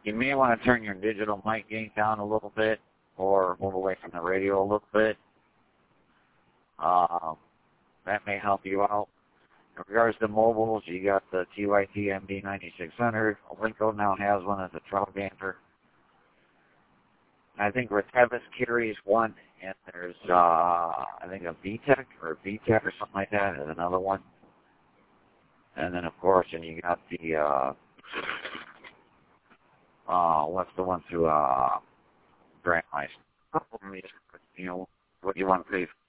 You may want to turn your digital mic gain down a little bit or move away from the radio a little bit. That may help you out. In regards to mobiles, you got the TYT MD9600. Olinco now has one as a trout damper. I think Retevis carries one, and there's, I think a VTech or VTech or something like that is another one. And then, of course, and you got the, what's the one through, Grant Mice? You know, what do you want to pay